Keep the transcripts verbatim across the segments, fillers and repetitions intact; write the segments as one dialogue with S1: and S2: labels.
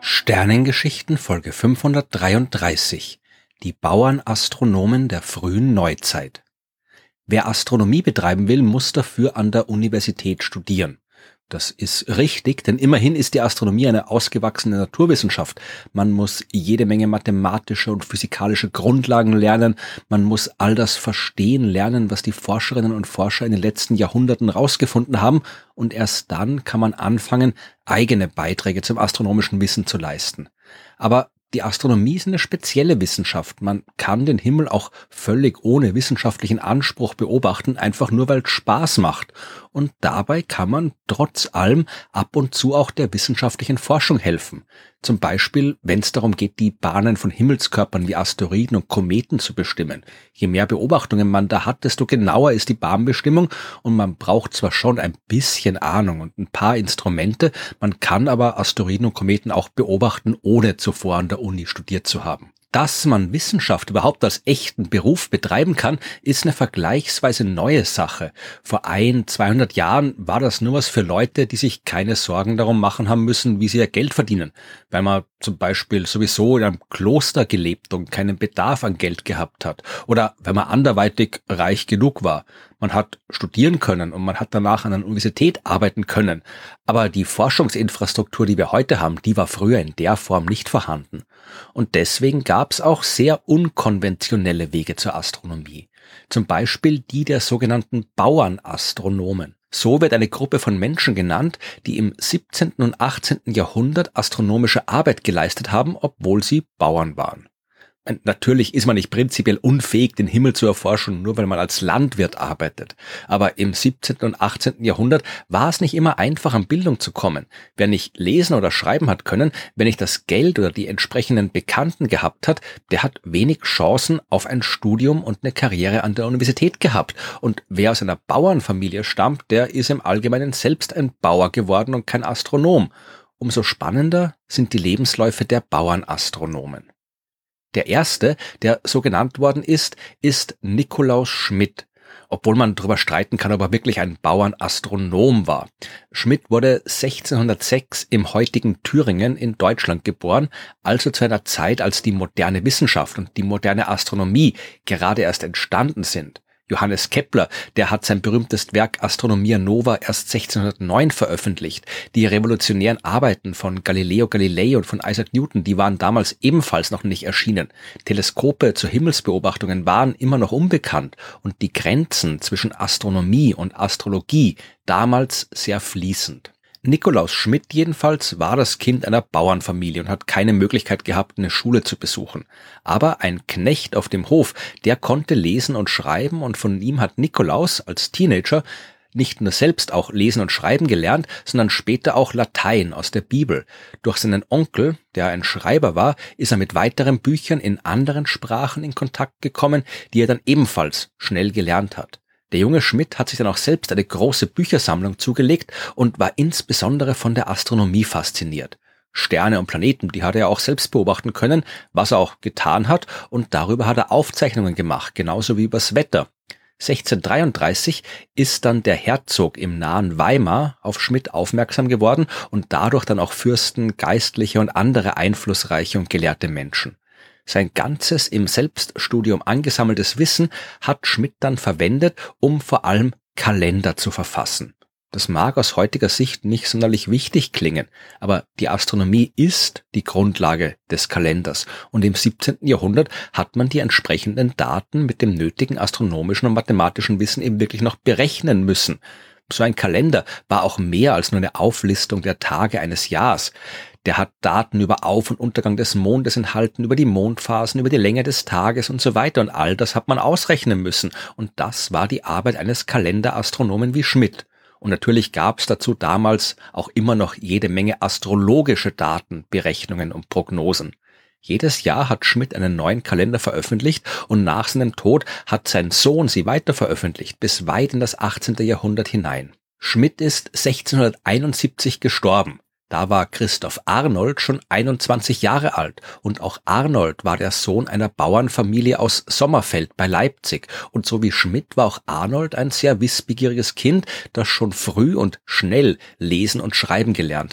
S1: Sternengeschichten Folge fünfhundertdreiunddreißig. Die Bauernastronomen der frühen Neuzeit. Wer Astronomie betreiben will, muss dafür an der Universität studieren. Das ist richtig, denn immerhin ist die Astronomie eine ausgewachsene Naturwissenschaft. Man muss jede Menge mathematische und physikalische Grundlagen lernen. Man muss all das verstehen lernen, was die Forscherinnen und Forscher in den letzten Jahrhunderten rausgefunden haben. Und erst dann kann man anfangen, eigene Beiträge zum astronomischen Wissen zu leisten. Aber die Astronomie ist eine spezielle Wissenschaft. Man kann den Himmel auch völlig ohne wissenschaftlichen Anspruch beobachten, einfach nur weil es Spaß macht. Und dabei kann man trotz allem ab und zu auch der wissenschaftlichen Forschung helfen. Zum Beispiel, wenn es darum geht, die Bahnen von Himmelskörpern wie Asteroiden und Kometen zu bestimmen. Je mehr Beobachtungen man da hat, desto genauer ist die Bahnbestimmung und man braucht zwar schon ein bisschen Ahnung und ein paar Instrumente, man kann aber Asteroiden und Kometen auch beobachten, ohne zuvor an der Uni studiert zu haben. Dass man Wissenschaft überhaupt als echten Beruf betreiben kann, ist eine vergleichsweise neue Sache. Vor ein, zweihundert Jahren war das nur was für Leute, die sich keine Sorgen darum machen haben müssen, wie sie ihr Geld verdienen. Weil man zum Beispiel sowieso in einem Kloster gelebt und keinen Bedarf an Geld gehabt hat. Oder wenn man anderweitig reich genug war. Man hat studieren können und man hat danach an einer Universität arbeiten können. Aber die Forschungsinfrastruktur, die wir heute haben, die war früher in der Form nicht vorhanden. Und deswegen gab es auch sehr unkonventionelle Wege zur Astronomie. Zum Beispiel die der sogenannten Bauernastronomen. So wird eine Gruppe von Menschen genannt, die im siebzehnten und achtzehnten Jahrhundert astronomische Arbeit geleistet haben, obwohl sie Bauern waren. Natürlich ist man nicht prinzipiell unfähig, den Himmel zu erforschen, nur weil man als Landwirt arbeitet. Aber im siebzehnten und achtzehnten Jahrhundert war es nicht immer einfach, an Bildung zu kommen. Wer nicht lesen oder schreiben hat können, wer nicht das Geld oder die entsprechenden Bekannten gehabt hat, der hat wenig Chancen auf ein Studium und eine Karriere an der Universität gehabt. Und wer aus einer Bauernfamilie stammt, der ist im Allgemeinen selbst ein Bauer geworden und kein Astronom. Umso spannender sind die Lebensläufe der Bauernastronomen. Der erste, der so genannt worden ist, ist Nikolaus Schmid, obwohl man darüber streiten kann, ob er wirklich ein Bauernastronom war. Schmid wurde sechzehnhundertsechs im heutigen Thüringen in Deutschland geboren, also zu einer Zeit, als die moderne Wissenschaft und die moderne Astronomie gerade erst entstanden sind. Johannes Kepler, der hat sein berühmtes Werk Astronomia Nova erst sechzehnhundertneun veröffentlicht. Die revolutionären Arbeiten von Galileo Galilei und von Isaac Newton, die waren damals ebenfalls noch nicht erschienen. Teleskope zu Himmelsbeobachtungen waren immer noch unbekannt und die Grenzen zwischen Astronomie und Astrologie damals sehr fließend. Nikolaus Schmid jedenfalls war das Kind einer Bauernfamilie und hat keine Möglichkeit gehabt, eine Schule zu besuchen. Aber ein Knecht auf dem Hof, der konnte lesen und schreiben und von ihm hat Nikolaus als Teenager nicht nur selbst auch lesen und schreiben gelernt, sondern später auch Latein aus der Bibel. Durch seinen Onkel, der ein Schreiber war, ist er mit weiteren Büchern in anderen Sprachen in Kontakt gekommen, die er dann ebenfalls schnell gelernt hat. Der junge Schmid hat sich dann auch selbst eine große Büchersammlung zugelegt und war insbesondere von der Astronomie fasziniert. Sterne und Planeten, die hat er auch selbst beobachten können, was er auch getan hat, und darüber hat er Aufzeichnungen gemacht, genauso wie übers Wetter. sechzehnhundertdreiunddreißig ist dann der Herzog im nahen Weimar auf Schmid aufmerksam geworden und dadurch dann auch Fürsten, Geistliche und andere einflussreiche und gelehrte Menschen. Sein ganzes im Selbststudium angesammeltes Wissen hat Schmid dann verwendet, um vor allem Kalender zu verfassen. Das mag aus heutiger Sicht nicht sonderlich wichtig klingen, aber die Astronomie ist die Grundlage des Kalenders und im siebzehnten Jahrhundert hat man die entsprechenden Daten mit dem nötigen astronomischen und mathematischen Wissen eben wirklich noch berechnen müssen. So ein Kalender war auch mehr als nur eine Auflistung der Tage eines Jahres. Der hat Daten über Auf- und Untergang des Mondes enthalten, über die Mondphasen, über die Länge des Tages und so weiter. Und all das hat man ausrechnen müssen. Und das war die Arbeit eines Kalenderastronomen wie Schmid. Und natürlich gab es dazu damals auch immer noch jede Menge astrologische Daten, Berechnungen und Prognosen. Jedes Jahr hat Schmid einen neuen Kalender veröffentlicht und nach seinem Tod hat sein Sohn sie weiter veröffentlicht, bis weit in das achtzehnte Jahrhundert hinein. Schmid ist sechzehnhunderteinundsiebzig gestorben. Da war Christoph Arnold schon einundzwanzig Jahre alt und auch Arnold war der Sohn einer Bauernfamilie aus Sommerfeld bei Leipzig und so wie Schmid war auch Arnold ein sehr wissbegieriges Kind, das schon früh und schnell lesen und schreiben gelernt hat.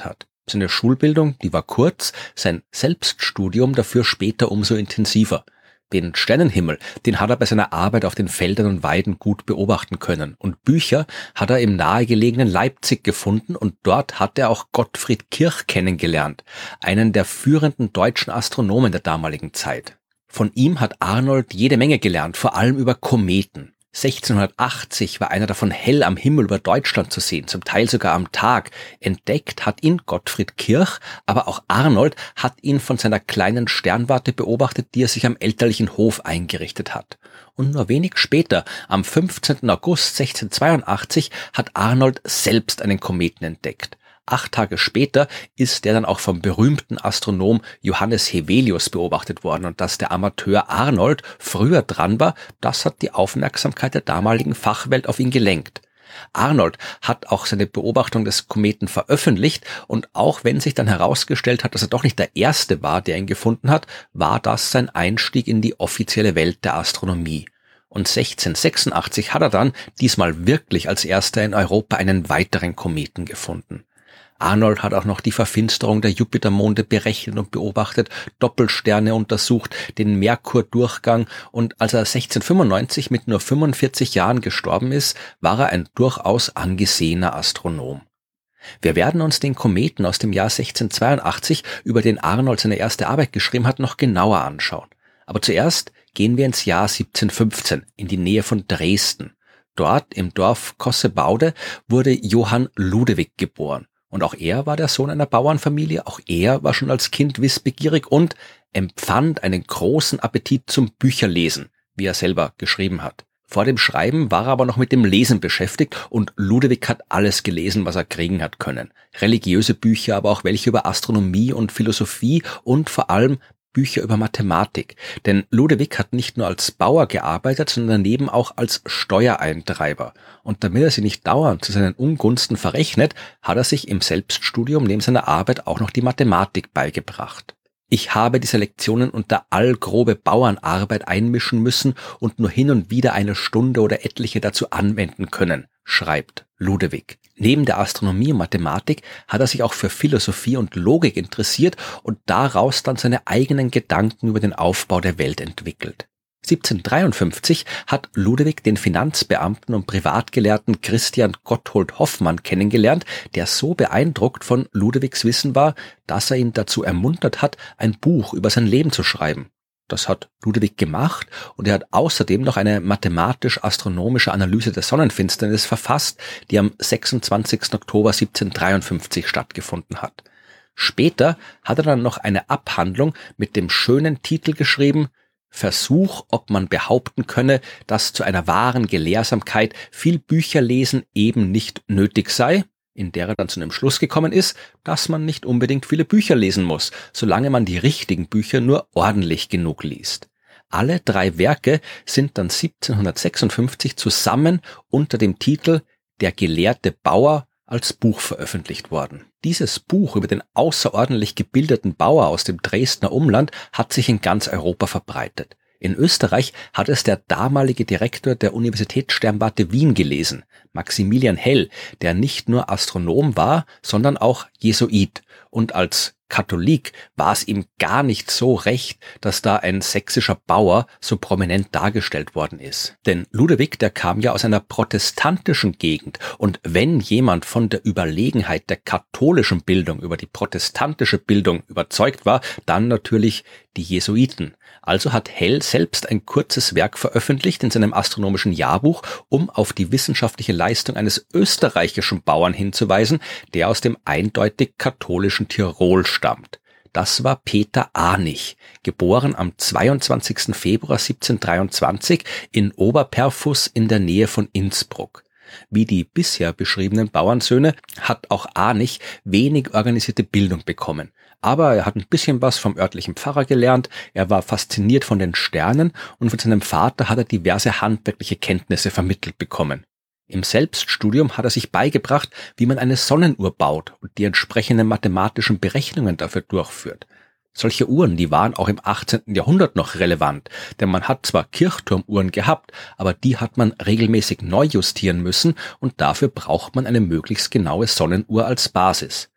S1: Seine Schulbildung, die war kurz, sein Selbststudium dafür später umso intensiver. Den Sternenhimmel, den hat er bei seiner Arbeit auf den Feldern und Weiden gut beobachten können. Und Bücher hat er im nahegelegenen Leipzig gefunden und dort hat er auch Gottfried Kirch kennengelernt, einen der führenden deutschen Astronomen der damaligen Zeit. Von ihm hat Arnold jede Menge gelernt, vor allem über Kometen. sechzehnhundertachtzig war einer davon hell am Himmel über Deutschland zu sehen, zum Teil sogar am Tag. Entdeckt hat ihn Gottfried Kirch, aber auch Arnold hat ihn von seiner kleinen Sternwarte beobachtet, die er sich am elterlichen Hof eingerichtet hat. Und nur wenig später, am fünfzehnten August sechzehnhundertzweiundachtzig, hat Arnold selbst einen Kometen entdeckt. Acht Tage später ist der dann auch vom berühmten Astronom Johannes Hevelius beobachtet worden. Und dass der Amateur Arnold früher dran war, das hat die Aufmerksamkeit der damaligen Fachwelt auf ihn gelenkt. Arnold hat auch seine Beobachtung des Kometen veröffentlicht und auch wenn sich dann herausgestellt hat, dass er doch nicht der Erste war, der ihn gefunden hat, war das sein Einstieg in die offizielle Welt der Astronomie. Und sechzehnhundertsechsundachtzig hat er dann diesmal wirklich als Erster in Europa einen weiteren Kometen gefunden. Arnold hat auch noch die Verfinsterung der Jupitermonde berechnet und beobachtet, Doppelsterne untersucht, den Merkur-Durchgang und als er sechzehnhundertfünfundneunzig mit nur fünfundvierzig Jahren gestorben ist, war er ein durchaus angesehener Astronom. Wir werden uns den Kometen aus dem Jahr sechzehnhundertzweiundachtzig, über den Arnold seine erste Arbeit geschrieben hat, noch genauer anschauen. Aber zuerst gehen wir ins Jahr siebzehnhundertfünfzehn, in die Nähe von Dresden. Dort im Dorf Kossebaude wurde Johann Ludewig geboren. Und auch er war der Sohn einer Bauernfamilie, auch er war schon als Kind wissbegierig und empfand einen großen Appetit zum Bücherlesen, wie er selber geschrieben hat. Vor dem Schreiben war er aber noch mit dem Lesen beschäftigt und Ludewig hat alles gelesen, was er kriegen hat können. Religiöse Bücher, aber auch welche über Astronomie und Philosophie und vor allem Bücher über Mathematik. Denn Ludewig hat nicht nur als Bauer gearbeitet, sondern daneben auch als Steuereintreiber. Und damit er sie nicht dauernd zu seinen Ungunsten verrechnet, hat er sich im Selbststudium neben seiner Arbeit auch noch die Mathematik beigebracht. Ich habe diese Lektionen unter allgrobe Bauernarbeit einmischen müssen und nur hin und wieder eine Stunde oder etliche dazu anwenden können, schreibt Ludewig. Neben der Astronomie und Mathematik hat er sich auch für Philosophie und Logik interessiert und daraus dann seine eigenen Gedanken über den Aufbau der Welt entwickelt. siebzehnhundertdreiundfünfzig hat Ludewig den Finanzbeamten und Privatgelehrten Christian Gotthold Hoffmann kennengelernt, der so beeindruckt von Ludewigs Wissen war, dass er ihn dazu ermuntert hat, ein Buch über sein Leben zu schreiben. Das hat Ludewig gemacht und er hat außerdem noch eine mathematisch-astronomische Analyse der Sonnenfinsternis verfasst, die am sechsundzwanzigsten Oktober siebzehnhundertdreiundfünfzig stattgefunden hat. Später hat er dann noch eine Abhandlung mit dem schönen Titel geschrieben: Versuch, ob man behaupten könne, dass zu einer wahren Gelehrsamkeit viel Bücherlesen eben nicht nötig sei, in der er dann zu einem Schluss gekommen ist, dass man nicht unbedingt viele Bücher lesen muss, solange man die richtigen Bücher nur ordentlich genug liest. Alle drei Werke sind dann siebzehnhundertsechsundfünfzig zusammen unter dem Titel Der gelehrte Bauer als Buch veröffentlicht worden. Dieses Buch über den außerordentlich gebildeten Bauer aus dem Dresdner Umland hat sich in ganz Europa verbreitet. In Österreich hat es der damalige Direktor der Universitätssternwarte Wien gelesen, Maximilian Hell, der nicht nur Astronom war, sondern auch Jesuit. Und als Katholik war es ihm gar nicht so recht, dass da ein sächsischer Bauer so prominent dargestellt worden ist. Denn Ludewig, der kam ja aus einer protestantischen Gegend und wenn jemand von der Überlegenheit der katholischen Bildung über die protestantische Bildung überzeugt war, dann natürlich die Jesuiten. Also hat Hell selbst ein kurzes Werk veröffentlicht in seinem astronomischen Jahrbuch, um auf die wissenschaftliche Leistung eines österreichischen Bauern hinzuweisen, der aus dem eindeutig katholischen Tirol stammt. Das war Peter Arnig, geboren am zweiundzwanzigsten Februar siebzehnhundertdreiundzwanzig in Oberperfus in der Nähe von Innsbruck. Wie die bisher beschriebenen Bauernsöhne hat auch Arnig wenig organisierte Bildung bekommen. Aber er hat ein bisschen was vom örtlichen Pfarrer gelernt, er war fasziniert von den Sternen und von seinem Vater hat er diverse handwerkliche Kenntnisse vermittelt bekommen. Im Selbststudium hat er sich beigebracht, wie man eine Sonnenuhr baut und die entsprechenden mathematischen Berechnungen dafür durchführt. Solche Uhren, die waren auch im achtzehnten Jahrhundert noch relevant, denn man hat zwar Kirchturmuhren gehabt, aber die hat man regelmäßig neu justieren müssen und dafür braucht man eine möglichst genaue Sonnenuhr als Basis.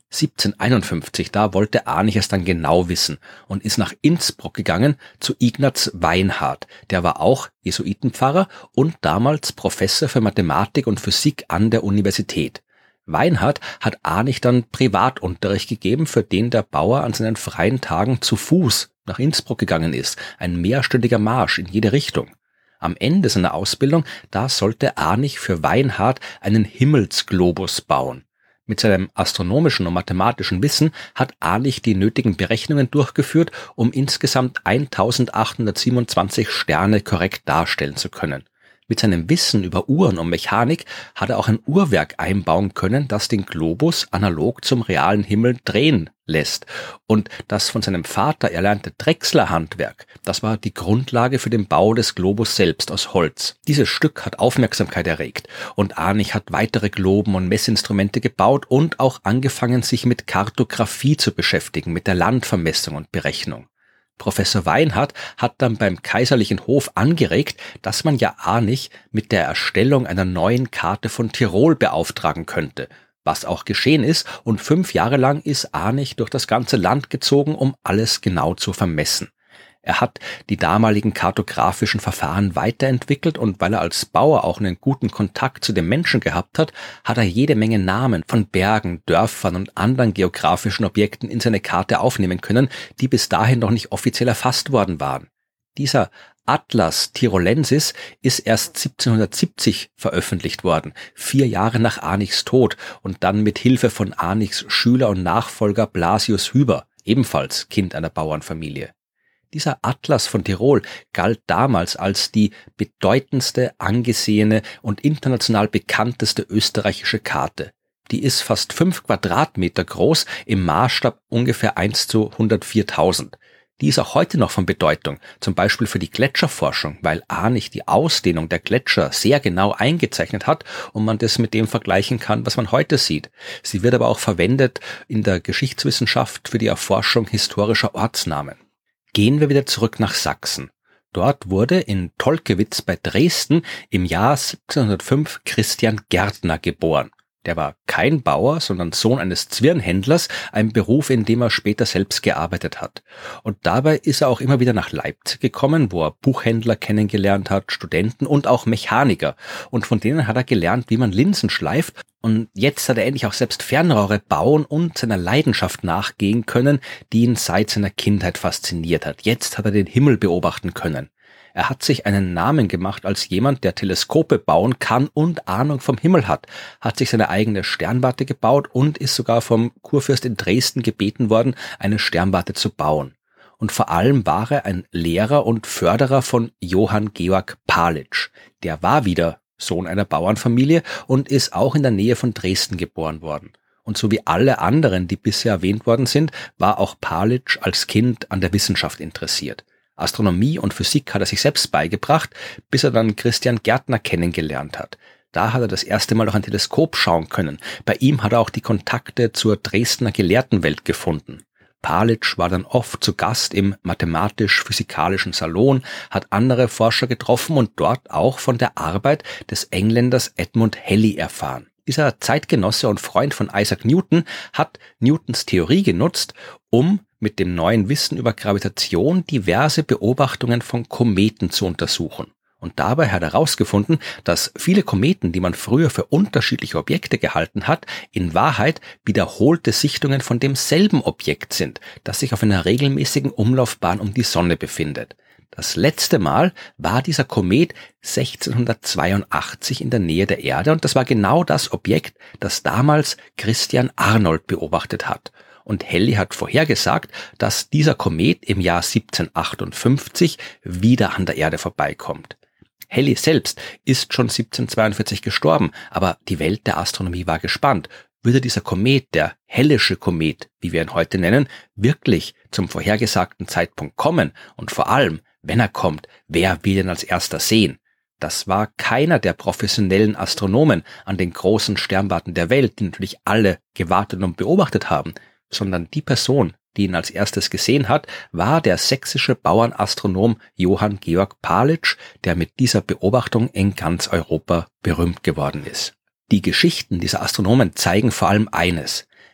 S1: siebzehnhunderteinundfünfzig, da wollte Arnig es dann genau wissen und ist nach Innsbruck gegangen zu Ignaz Weinhardt. Der war auch Jesuitenpfarrer und damals Professor für Mathematik und Physik an der Universität. Weinhardt hat Arnig dann Privatunterricht gegeben, für den der Bauer an seinen freien Tagen zu Fuß nach Innsbruck gegangen ist. Ein mehrstündiger Marsch in jede Richtung. Am Ende seiner Ausbildung, da sollte Arnig für Weinhardt einen Himmelsglobus bauen. Mit seinem astronomischen und mathematischen Wissen hat Arnig die nötigen Berechnungen durchgeführt, um insgesamt eintausendachthundertsiebenundzwanzig Sterne korrekt darstellen zu können. Mit seinem Wissen über Uhren und Mechanik hat er auch ein Uhrwerk einbauen können, das den Globus analog zum realen Himmel drehen lässt. Und das von seinem Vater erlernte Drechslerhandwerk, das war die Grundlage für den Bau des Globus selbst aus Holz. Dieses Stück hat Aufmerksamkeit erregt und Arnig hat weitere Globen und Messinstrumente gebaut und auch angefangen, sich mit Kartographie zu beschäftigen, mit der Landvermessung und Berechnung. Professor Weinhardt hat dann beim kaiserlichen Hof angeregt, dass man ja Arnig mit der Erstellung einer neuen Karte von Tirol beauftragen könnte, was auch geschehen ist, und fünf Jahre lang ist Arnig durch das ganze Land gezogen, um alles genau zu vermessen. Er hat die damaligen kartografischen Verfahren weiterentwickelt und weil er als Bauer auch einen guten Kontakt zu den Menschen gehabt hat, hat er jede Menge Namen von Bergen, Dörfern und anderen geografischen Objekten in seine Karte aufnehmen können, die bis dahin noch nicht offiziell erfasst worden waren. Dieser Atlas Tirolensis ist erst siebzehnhundertsiebzig veröffentlicht worden, vier Jahre nach Arnigs Tod und dann mit Hilfe von Arnigs Schüler und Nachfolger Blasius Huber, ebenfalls Kind einer Bauernfamilie. Dieser Atlas von Tirol galt damals als die bedeutendste, angesehene und international bekannteste österreichische Karte. Die ist fast fünf Quadratmeter groß, im Maßstab ungefähr eins zu hundertviertausend. Die ist auch heute noch von Bedeutung, zum Beispiel für die Gletscherforschung, weil Arnig die Ausdehnung der Gletscher sehr genau eingezeichnet hat und man das mit dem vergleichen kann, was man heute sieht. Sie wird aber auch verwendet in der Geschichtswissenschaft für die Erforschung historischer Ortsnamen. Gehen wir wieder zurück nach Sachsen. Dort wurde in Tolkewitz bei Dresden im Jahr siebzehnhundertfünf Christian Gärtner geboren. Der war kein Bauer, sondern Sohn eines Zwirnhändlers, ein Beruf, in dem er später selbst gearbeitet hat. Und dabei ist er auch immer wieder nach Leipzig gekommen, wo er Buchhändler kennengelernt hat, Studenten und auch Mechaniker. Und von denen hat er gelernt, wie man Linsen schleift. Und jetzt hat er endlich auch selbst Fernrohre bauen und seiner Leidenschaft nachgehen können, die ihn seit seiner Kindheit fasziniert hat. Jetzt hat er den Himmel beobachten können. Er hat sich einen Namen gemacht als jemand, der Teleskope bauen kann und Ahnung vom Himmel hat, hat sich seine eigene Sternwarte gebaut und ist sogar vom Kurfürst in Dresden gebeten worden, eine Sternwarte zu bauen. Und vor allem war er ein Lehrer und Förderer von Johann Georg Palitsch. Der war wieder Sohn einer Bauernfamilie und ist auch in der Nähe von Dresden geboren worden. Und so wie alle anderen, die bisher erwähnt worden sind, war auch Palitsch als Kind an der Wissenschaft interessiert. Astronomie und Physik hat er sich selbst beigebracht, bis er dann Christian Gärtner kennengelernt hat. Da hat er das erste Mal noch ein Teleskop schauen können. Bei ihm hat er auch die Kontakte zur Dresdner Gelehrtenwelt gefunden. Palitsch war dann oft zu Gast im mathematisch-physikalischen Salon, hat andere Forscher getroffen und dort auch von der Arbeit des Engländers Edmund Halley erfahren. Dieser Zeitgenosse und Freund von Isaac Newton hat Newtons Theorie genutzt, um mit dem neuen Wissen über Gravitation diverse Beobachtungen von Kometen zu untersuchen. Und dabei hat er herausgefunden, dass viele Kometen, die man früher für unterschiedliche Objekte gehalten hat, in Wahrheit wiederholte Sichtungen von demselben Objekt sind, das sich auf einer regelmäßigen Umlaufbahn um die Sonne befindet. Das letzte Mal war dieser Komet sechzehnhundertzweiundachtzig in der Nähe der Erde und das war genau das Objekt, das damals Christian Arnold beobachtet hat. Und Halley hat vorhergesagt, dass dieser Komet im Jahr siebzehnhundertachtundfünfzig wieder an der Erde vorbeikommt. Halley selbst ist schon siebzehnhundertzweiundvierzig gestorben, aber die Welt der Astronomie war gespannt. Würde dieser Komet, der Halley'sche Komet, wie wir ihn heute nennen, wirklich zum vorhergesagten Zeitpunkt kommen? Und vor allem, wenn er kommt, wer will ihn als erster sehen? Das war keiner der professionellen Astronomen an den großen Sternwarten der Welt, die natürlich alle gewartet und beobachtet haben, sondern die Person, die ihn als erstes gesehen hat, war der sächsische Bauernastronom Johann Georg Palitsch, der mit dieser Beobachtung in ganz Europa berühmt geworden ist. Die Geschichten dieser Astronomen zeigen vor allem eines: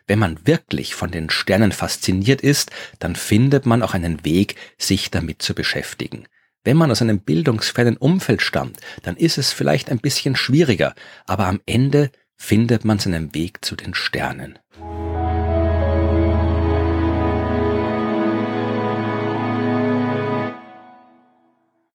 S1: Wenn man wirklich von den Sternen fasziniert ist, dann findet man auch einen Weg, sich damit zu beschäftigen. Wenn man aus einem bildungsfernen Umfeld stammt, dann ist es vielleicht ein bisschen schwieriger, aber am Ende findet man seinen Weg zu den Sternen.